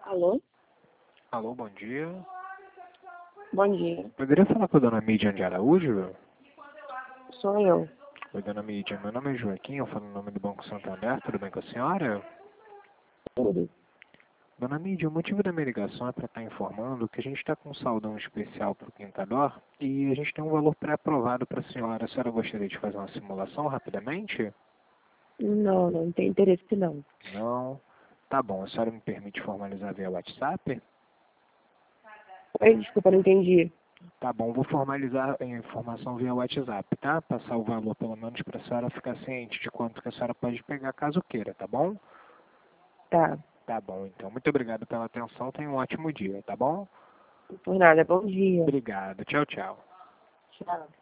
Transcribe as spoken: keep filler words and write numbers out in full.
Alô? Alô, bom dia. Bom dia. Poderia falar com a dona Mídia de Araújo? Sou eu. Oi, dona Mídia. Meu nome é Joaquim, eu falo no nome do Banco Santander. Tudo bem com a senhora? Tudo. Dona Mídia, o motivo da minha ligação é para estar informando que a gente está com um saldão especial para o Quintador e a gente tem um valor pré-aprovado para a senhora. A senhora gostaria de fazer uma simulação rapidamente? Não, não tem interesse não. Não. Tá bom. A senhora me permite formalizar via WhatsApp? Oi, desculpa, não entendi. Tá bom, vou formalizar a informação via WhatsApp, tá? Passar o valor pelo menos para a senhora ficar ciente de quanto que a senhora pode pegar caso queira, tá bom? Tá. Tá bom, então. Muito obrigado pela atenção. Tenha um ótimo dia, tá bom? Por nada. Bom dia. Obrigado. Tchau, tchau. Tchau.